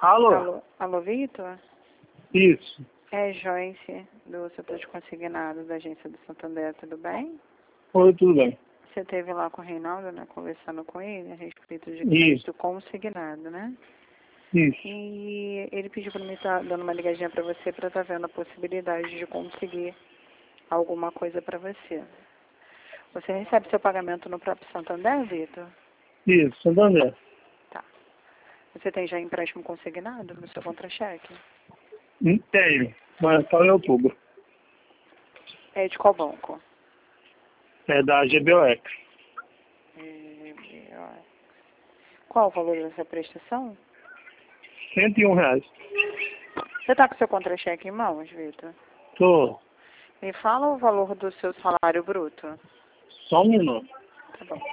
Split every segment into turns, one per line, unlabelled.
Alô?
Alô, Vitor?
Isso.
É Joyce, do setor de consignado da agência do Santander, tudo bem?
Oi, tudo bem.
Você esteve lá com o Reinaldo, né, conversando com ele a respeito de
Isso.
crédito consignado, né?
Isso.
E ele pediu para mim estar dando uma ligadinha para você para estar vendo a possibilidade de conseguir alguma coisa para você. Você recebe seu pagamento no próprio Santander, Vitor?
Isso, Santander.
Tá. Você tem já empréstimo consignado no seu contra-cheque?
Tenho, mas só em outubro.
É de qual banco?
É da GBOX.
Qual o valor dessa prestação?
R$ 101.
Você está com seu contra-cheque em mãos, Vitor?
Tô.
Me fala o valor do seu salário bruto.
Só um minuto.
Tá bom.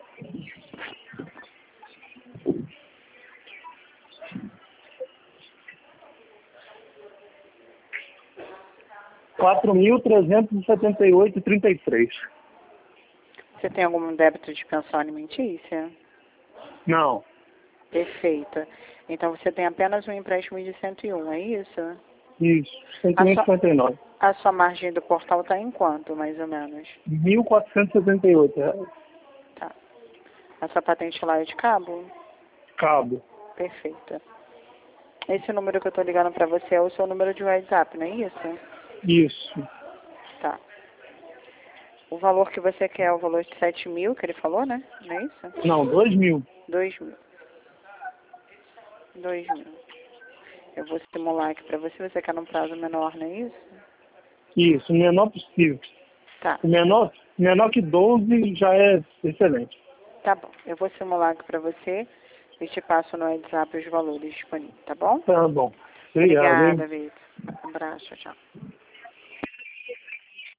R$ 4.378,33.
Você tem algum débito de pensão alimentícia?
Não.
Perfeito. Então você tem apenas um empréstimo de 101, é isso?
Isso. R$ 101,59.
A sua margem do portal está em quanto, mais ou menos?
R$ 1.478.
Tá. A sua patente lá é de cabo?
Cabo.
Perfeito. Esse número que eu estou ligando para você é o seu número de WhatsApp, não é isso?
Isso.
Tá. O valor que você quer é o valor de 7 mil, que ele falou, né? Não é isso?
Não, 2.000.
2 mil. 2 mil. Eu vou simular aqui para você. Você quer num prazo menor, não é isso?
Isso, o menor possível.
Tá.
O menor que 12 já é excelente.
Tá bom. Eu vou simular aqui para você e te passo no WhatsApp os valores disponíveis, tá bom?
Tá bom. Obrigado, hein?
Obrigada, Vitor. Um abraço, tchau.